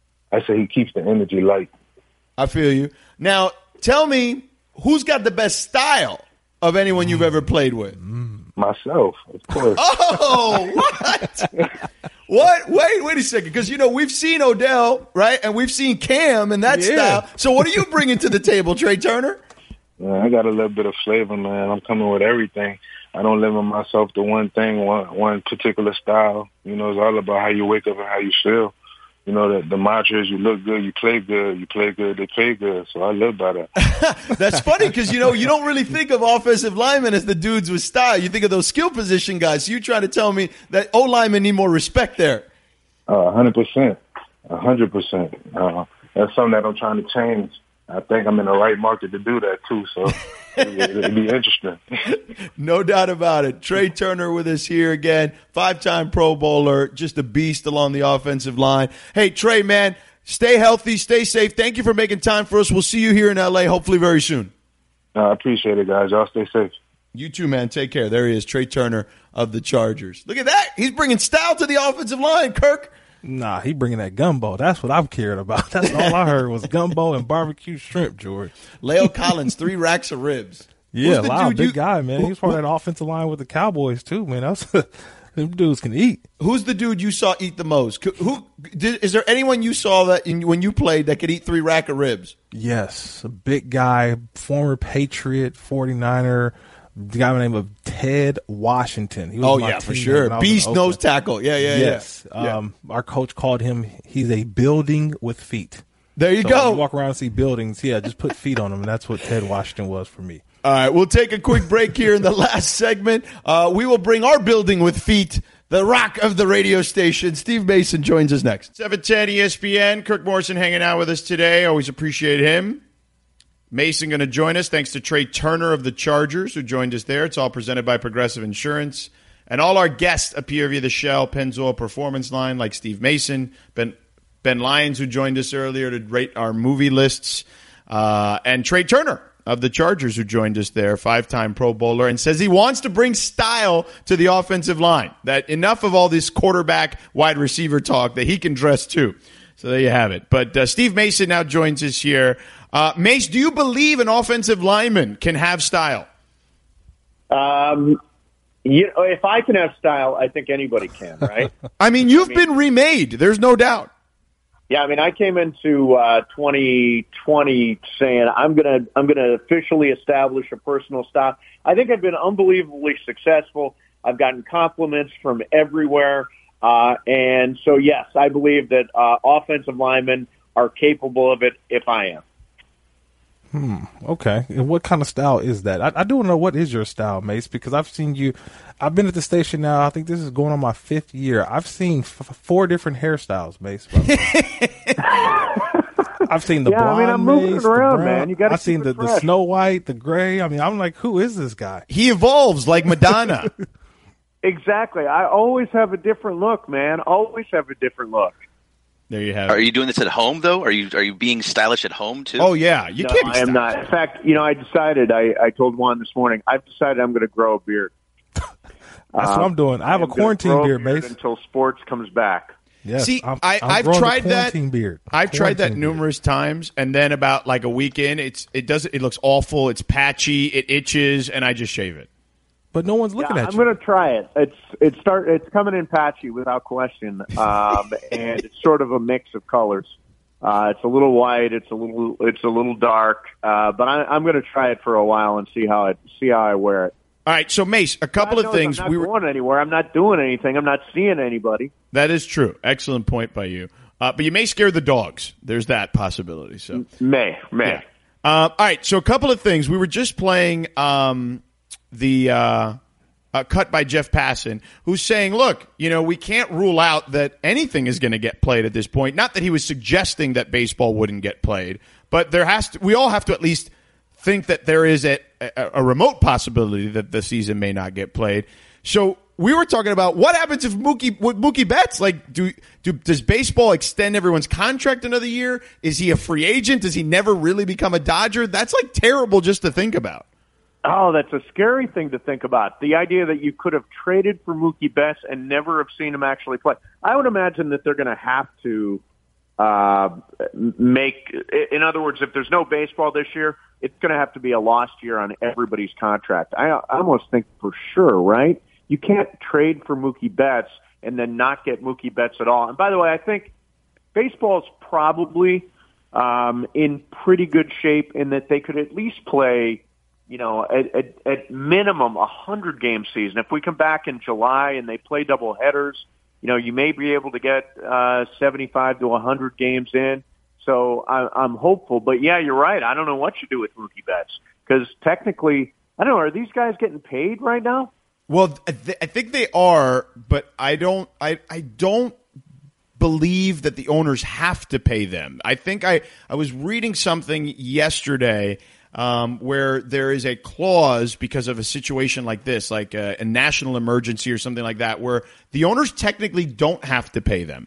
[SPEAKER 7] I say he keeps the energy light.
[SPEAKER 3] I feel you. Now, tell me who's got the best style of anyone you've ever played with.
[SPEAKER 7] Myself, of course.
[SPEAKER 3] Oh, what? What? Wait, wait a second. Because, you know, we've seen Odell, right? And we've seen Cam and that
[SPEAKER 2] Yeah.
[SPEAKER 3] style. So what are you bringing to the table, Trey Turner?
[SPEAKER 7] Man, I got a little bit of flavor, man. I'm coming with everything. I don't limit myself to one thing, one one particular style. You know, it's all about how you wake up and how you feel. You know, the, the mantra is you look good, you play good, you play good, they pay good. So I live by that.
[SPEAKER 3] That's funny because, you know, you don't really think of offensive linemen as the dudes with style. You think of those skill position guys. So you're trying to tell me that O-linemen need more respect there.
[SPEAKER 7] Uh, one hundred percent. one hundred percent. Uh, that's something that I'm trying to change. I think I'm in the right market to do that, too. So it, it'd be interesting.
[SPEAKER 3] No doubt about it. Trey Turner with us here again, five-time Pro Bowler, just a beast along the offensive line. Hey, Trey, man, stay healthy, stay safe. Thank you for making time for us. We'll see you here in L A hopefully very soon.
[SPEAKER 7] Uh, I appreciate it, guys. Y'all stay safe.
[SPEAKER 3] You too, man. Take care. There he is, Trey Turner of the Chargers. Look at that. He's bringing style to the offensive line, Kirk.
[SPEAKER 2] Nah, he bringing that gumbo. That's what I'm caring about. That's all I heard was gumbo and barbecue shrimp, George.
[SPEAKER 3] La'el Collins, three racks of ribs.
[SPEAKER 2] Yeah,
[SPEAKER 3] Who's the
[SPEAKER 2] wow,
[SPEAKER 3] dude
[SPEAKER 2] big
[SPEAKER 3] you-
[SPEAKER 2] guy, man.
[SPEAKER 3] who-
[SPEAKER 2] He was part of that offensive line with the Cowboys, too, man. That's them dudes can eat.
[SPEAKER 3] Who's the dude you saw eat the most? Who did, is there anyone you saw that in, when you played that could eat three rack of ribs?
[SPEAKER 2] Yes, a big guy, former Patriot, forty-niner, the guy by the name of Ted Washington. He was
[SPEAKER 3] Oh,
[SPEAKER 2] my
[SPEAKER 3] yeah, for
[SPEAKER 2] teammate
[SPEAKER 3] sure.
[SPEAKER 2] when I was in
[SPEAKER 3] Beast
[SPEAKER 2] Oakland.
[SPEAKER 3] nose tackle. Yeah, yeah,
[SPEAKER 2] Yes.
[SPEAKER 3] yeah.
[SPEAKER 2] Um, Our coach called him, he's a building with feet.
[SPEAKER 3] There you
[SPEAKER 2] So
[SPEAKER 3] go.
[SPEAKER 2] when you walk around and see buildings, yeah, just put feet on them, and that's what Ted Washington was for me.
[SPEAKER 3] All right, we'll take a quick break here in the last segment. Uh, we will bring our building with feet, the rock of the radio station. Steve Mason joins us next. seven ten E S P N. Kirk Morrison hanging out with us today. Always appreciate him. Mason going to join us thanks to Trey Turner of the Chargers who joined us there. It's all presented by Progressive Insurance. And all our guests appear via the Shell Pennzoil Performance line like Steve Mason, Ben, Ben Lyons who joined us earlier to rate our movie lists, uh, and Trey Turner of the Chargers who joined us there, five-time Pro Bowler, and says he wants to bring style to the offensive line, that enough of all this quarterback wide receiver talk that he can dress too. So there you have it. But uh, Steve Mason now joins us here. Uh, Mace, do you believe an offensive lineman can have style?
[SPEAKER 8] Um, you know, if I can have style, I think anybody can, right?
[SPEAKER 3] I mean, you've
[SPEAKER 8] I mean-
[SPEAKER 3] been remade. There's no doubt.
[SPEAKER 8] Yeah, I mean, I came into uh, twenty twenty saying I'm gonna I'm gonna officially establish a personal style. I think I've been unbelievably successful. I've gotten compliments from everywhere, uh, and so yes, I believe that uh, offensive linemen are capable of it if I am.
[SPEAKER 2] Okay. And what kind of style is that? I, I do want to know, what is your style, Mace? Because I've seen you, I've been at the station now, I think this is going on my fifth year. I've seen f- four different hairstyles, Mace. I've seen the
[SPEAKER 8] Yeah, I
[SPEAKER 2] blonde
[SPEAKER 8] mean, I'm moving
[SPEAKER 2] Mace,
[SPEAKER 8] it around,
[SPEAKER 2] the brown.
[SPEAKER 8] man. You gotta
[SPEAKER 2] I've seen
[SPEAKER 8] keep
[SPEAKER 2] the,
[SPEAKER 8] it
[SPEAKER 2] the
[SPEAKER 8] fresh.
[SPEAKER 2] Snow White, the gray. I mean, I'm like, who is this guy?
[SPEAKER 3] He evolves like Madonna.
[SPEAKER 8] Exactly. I always have a different look, man. Always have a different look.
[SPEAKER 3] There you have
[SPEAKER 4] Are
[SPEAKER 3] it.
[SPEAKER 4] you doing this at home though? Are you are you being stylish at home too?
[SPEAKER 3] Oh, yeah. You
[SPEAKER 8] no,
[SPEAKER 3] can't be
[SPEAKER 8] I am
[SPEAKER 3] stylish.
[SPEAKER 8] not. In fact, you know, I decided. I, I told Juan this morning. I've decided I'm going to grow a beard.
[SPEAKER 2] That's what I'm doing. I have a
[SPEAKER 8] am gonna
[SPEAKER 2] quarantine
[SPEAKER 8] grow a
[SPEAKER 2] beard, Mace.
[SPEAKER 8] until sports comes back.
[SPEAKER 2] Yes,
[SPEAKER 3] See,
[SPEAKER 2] I'm,
[SPEAKER 3] I,
[SPEAKER 2] I'm
[SPEAKER 3] I've
[SPEAKER 2] growing the
[SPEAKER 3] tried that.
[SPEAKER 2] quarantine beard.
[SPEAKER 3] I've tried that
[SPEAKER 2] Quarantine beard.
[SPEAKER 3] numerous times, and then about like a week in, it's it does it looks awful. It's patchy. It itches, and I just shave it.
[SPEAKER 2] But no one's looking
[SPEAKER 8] Yeah,
[SPEAKER 2] at
[SPEAKER 8] I'm
[SPEAKER 2] you.
[SPEAKER 8] going to try it. It's it's start. It's coming in patchy without question, um, and it's sort of a mix of colors. Uh, it's a little white. It's a little. It's a little dark. Uh, but I, I'm going to try it for a while and see how it see how I wear it.
[SPEAKER 3] All right, so Mace, a couple
[SPEAKER 8] God
[SPEAKER 3] of
[SPEAKER 8] knows
[SPEAKER 3] things.
[SPEAKER 8] I'm not
[SPEAKER 3] We were
[SPEAKER 8] going anywhere. I'm not doing anything. I'm not seeing anybody.
[SPEAKER 3] That is true. Excellent point by you. Uh, but you may scare the dogs. There's that possibility. So
[SPEAKER 8] May, may.
[SPEAKER 3] Yeah. Uh, all right, so a couple of things. We were just playing um, the uh, uh, cut by Jeff Passan, who's saying, look, you know, we can't rule out that anything is going to get played at this point. Not that he was suggesting that baseball wouldn't get played, but there has to. We all have to at least think that there is a, a, a remote possibility that the season may not get played. So we were talking about what happens if Mookie with Mookie Betts. Like, do, do does baseball extend everyone's contract another year? Is he a free agent? Does he never really become a Dodger? That's like terrible just to think about.
[SPEAKER 8] Oh, that's a scary thing to think about. The idea that you could have traded for Mookie Betts and never have seen him actually play. I would imagine that they're going to have to uh, make, in other words, if there's no baseball this year, it's going to have to be a lost year on everybody's contract. I, I almost think for sure, right? You can't trade for Mookie Betts and then not get Mookie Betts at all. And by the way, I think baseball's probably um, in pretty good shape in that they could at least play, you know, at, at, at minimum a hundred game season. If we come back in July and they play double headers, you know, you may be able to get uh, seventy-five to a hundred games in. So I, I'm hopeful. But yeah, you're right. I don't know what you do with Mookie Betts because technically, I don't know. Are these guys getting paid right now?
[SPEAKER 3] Well, th- I think they are, but I don't. I, I don't believe that the owners have to pay them. I think I, I was reading something yesterday um, where there is a clause because of a situation like this, like a, a national emergency or something like that, where the owners technically don't have to pay them.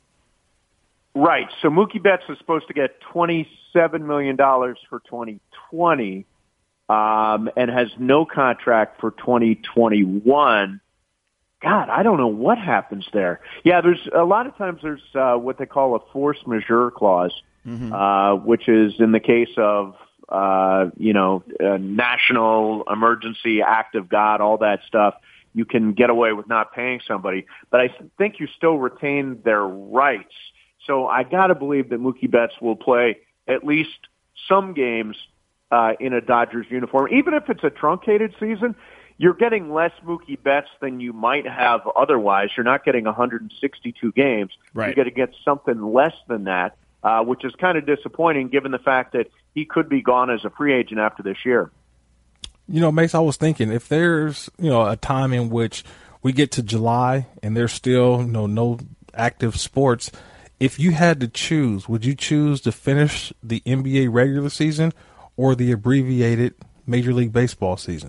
[SPEAKER 8] Right. So Mookie Betts is supposed to get twenty-seven million dollars for twenty twenty. Um, and has no contract for twenty twenty-one. God, I don't know what happens there. Yeah, there's a lot of times there's uh, what they call a force majeure clause, mm-hmm. uh, which is in the case of, uh, you know, a national emergency, act of God, all that stuff. You can get away with not paying somebody, but I think you still retain their rights. So I got to believe that Mookie Betts will play at least some games Uh, in a Dodgers uniform. Even if it's a truncated season, you're getting less Mookie Betts than you might have otherwise. You're not getting one hundred sixty-two games.
[SPEAKER 3] Right.
[SPEAKER 8] You're going to get something less than that, uh, which is kind of disappointing given the fact that he could be gone as a free agent after this year.
[SPEAKER 2] You know, Mace, I was thinking if there's, you know, a time in which we get to July and there's still, you know, no active sports, if you had to choose, would you choose to finish the N B A regular season or the abbreviated Major League Baseball season?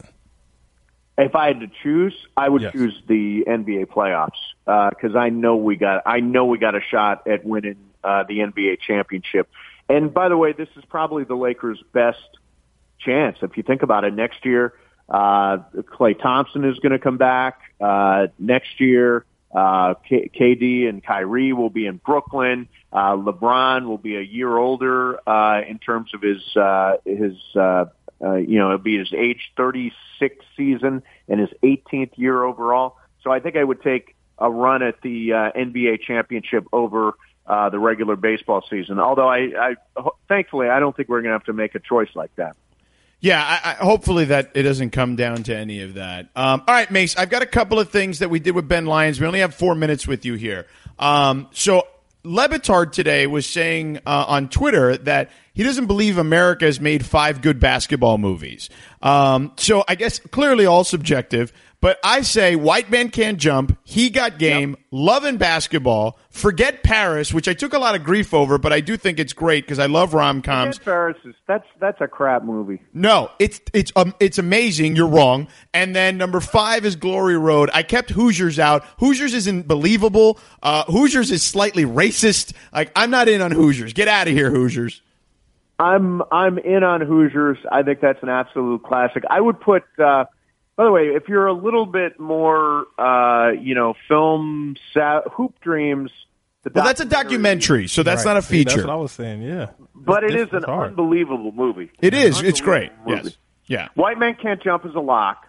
[SPEAKER 8] If I had to choose, I would
[SPEAKER 2] yes.
[SPEAKER 8] choose the N B A playoffs because uh, I know we got I know we got a shot at winning uh, the N B A championship. And by the way, this is probably the Lakers' best chance. If you think about it, next year uh, Klay Thompson is going to come back. Uh, next year, uh, K- KD and Kyrie will be in Brooklyn. Uh, LeBron will be a year older uh, in terms of his uh, his uh, uh, you know it'll be his age thirty-six season and his eighteenth year overall. So I think I would take a run at the uh, N B A championship over uh, the regular baseball season. Although I, I thankfully I don't think we're going to have to make a choice like that.
[SPEAKER 3] Yeah, I, I, hopefully that it doesn't come down to any of that. Um, all right, Mace, I've got a couple of things that we did with Ben Lyons. We only have four minutes with you here. Um, so Le Batard today was saying uh, on Twitter that he doesn't believe America has made five good basketball movies. Um, so I guess clearly all subjective. But I say White Man Can't Jump, He Got Game, yep. Love and Basketball, Forget Paris, which I took a lot of grief over, but I do think it's great because I love rom-coms.
[SPEAKER 8] Forget Paris is that's that's a crap movie.
[SPEAKER 3] No, it's it's um, it's amazing. You're wrong. And then number five is Glory Road. I kept Hoosiers out. Hoosiers isn't believable. Uh, Hoosiers is slightly racist. Like I'm not in on Hoosiers. Get out of here, Hoosiers.
[SPEAKER 8] I'm I'm in on Hoosiers. I think that's an absolute classic. I would put. Uh, By the way, if you're a little bit more, uh, you know, film, sa- Hoop Dreams. The
[SPEAKER 3] well, that's a documentary, so that's
[SPEAKER 2] right.
[SPEAKER 3] not a feature.
[SPEAKER 2] See, that's what I was saying, yeah.
[SPEAKER 8] But
[SPEAKER 2] it's,
[SPEAKER 8] it is an
[SPEAKER 2] hard.
[SPEAKER 8] unbelievable movie.
[SPEAKER 3] It is.
[SPEAKER 8] An
[SPEAKER 3] It's great.
[SPEAKER 8] movie.
[SPEAKER 3] Yes. Yeah.
[SPEAKER 8] White Man Can't Jump is a lock.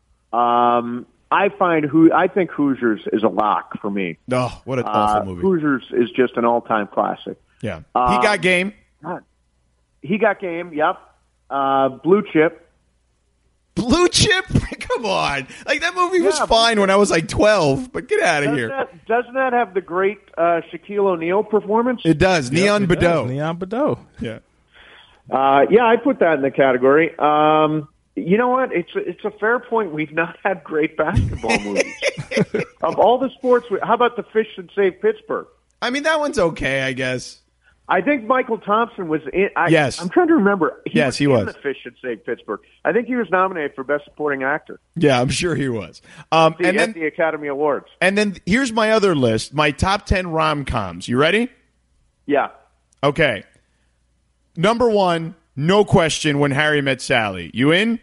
[SPEAKER 8] Um, I find who I think Hoosiers is a lock for me.
[SPEAKER 3] Oh, what an awful
[SPEAKER 8] uh,
[SPEAKER 3] movie.
[SPEAKER 8] Hoosiers is just an all-time classic.
[SPEAKER 3] Yeah.
[SPEAKER 8] Um,
[SPEAKER 3] he Got Game.
[SPEAKER 8] God. He Got Game, yep. Uh, Blue Chip.
[SPEAKER 3] Blue Chip? come on. Like, that movie was
[SPEAKER 8] Yeah,
[SPEAKER 3] fine when I was like twelve, but get out of
[SPEAKER 8] Doesn't
[SPEAKER 3] here.
[SPEAKER 8] that, doesn't that have the great uh, Shaquille O'Neal performance?
[SPEAKER 3] It does. Neon
[SPEAKER 2] It does.
[SPEAKER 3] Bedeau.
[SPEAKER 2] Neon Bedeau.
[SPEAKER 3] Yeah.
[SPEAKER 8] Uh, yeah, I put that in the category. Um, you know what? It's it's a fair point. We've not had great basketball movies. Of all the sports, how about The Fish That Saved Pittsburgh?
[SPEAKER 3] I mean, that one's okay, I guess.
[SPEAKER 8] I think Michael Thompson was in. I,
[SPEAKER 3] Yes.
[SPEAKER 8] I'm trying to remember. He
[SPEAKER 3] Yes,
[SPEAKER 8] was
[SPEAKER 3] he
[SPEAKER 8] in
[SPEAKER 3] was.
[SPEAKER 8] The Fish That Saved Pittsburgh. I think he was nominated for Best Supporting Actor
[SPEAKER 3] Yeah, I'm sure he was. Um,
[SPEAKER 8] the,
[SPEAKER 3] and
[SPEAKER 8] at
[SPEAKER 3] then,
[SPEAKER 8] the Academy Awards.
[SPEAKER 3] and then here's my other list, my top ten rom-coms. You ready?
[SPEAKER 8] Yeah.
[SPEAKER 3] Okay. Number one, no question, When Harry Met Sally. You in?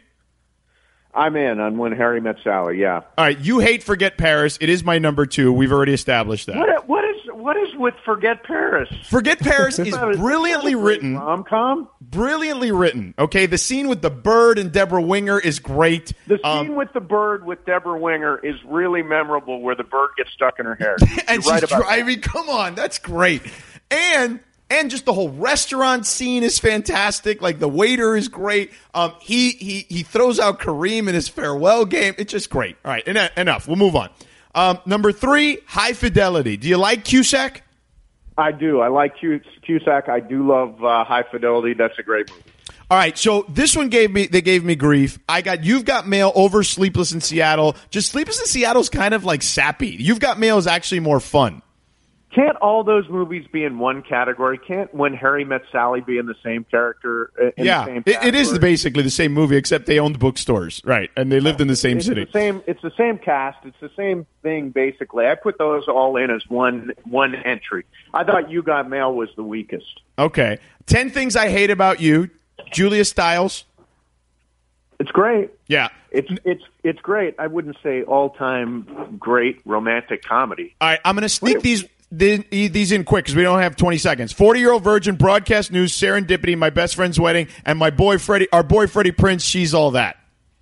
[SPEAKER 8] I'm in on When Harry Met Sally, yeah.
[SPEAKER 3] All right, you hate Forget Paris. It is my number two. We've already established that.
[SPEAKER 8] What, what is what is with Forget Paris?
[SPEAKER 3] Forget Paris is brilliantly written.
[SPEAKER 8] Rom-com?
[SPEAKER 3] Brilliantly written. Okay, the scene with the bird and Deborah Winger is great.
[SPEAKER 8] The scene
[SPEAKER 3] Um,
[SPEAKER 8] with the bird with Deborah Winger is really memorable where the bird gets stuck in her hair.
[SPEAKER 3] and
[SPEAKER 8] You're right
[SPEAKER 3] she's
[SPEAKER 8] about
[SPEAKER 3] driving. Come on, that's great. And and just the whole restaurant scene is fantastic. Like, the waiter is great. Um, he he he throws out Kareem in his farewell game. It's just great. All right, en- enough. We'll move on. Um, number three, High Fidelity. Do you like Cusack?
[SPEAKER 8] I do. I like Cus- Cusack. I do love uh, High Fidelity. That's a great movie.
[SPEAKER 3] All right, so this one gave me they gave me grief. I got You've Got Mail over Sleepless in Seattle. Just Sleepless in Seattle's kind of like sappy. You've Got Mail is actually more fun.
[SPEAKER 8] Can't all those movies be in one category? Can't When Harry Met Sally be in the same character? uh, In
[SPEAKER 3] yeah,
[SPEAKER 8] the same
[SPEAKER 3] it, it is
[SPEAKER 8] category?
[SPEAKER 3] basically the same movie, except they owned bookstores, right? And they lived in the same
[SPEAKER 8] It's
[SPEAKER 3] city.
[SPEAKER 8] the same. It's the same cast. It's the same thing, basically. I put those all in as one one entry. I thought You Got Mail was the weakest.
[SPEAKER 3] Okay, ten things I hate about you, Julia Stiles.
[SPEAKER 8] It's great.
[SPEAKER 3] Yeah.
[SPEAKER 8] It's it's it's great. I wouldn't say all time great romantic comedy.
[SPEAKER 3] All right, I'm going to sneak these these in quick because we don't have twenty seconds. forty-year-old virgin, broadcast news, serendipity, my best friend's wedding, and my boy Freddie, our boy Freddie Prinze. She's All That.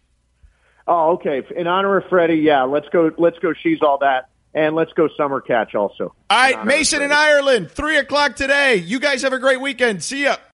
[SPEAKER 8] Oh, okay. In honor of Freddie, yeah. Let's go. Let's go. She's All That, and let's go. Summer Catch also.
[SPEAKER 3] All right, Mason in Ireland, three o'clock today. You guys have a great weekend. See ya.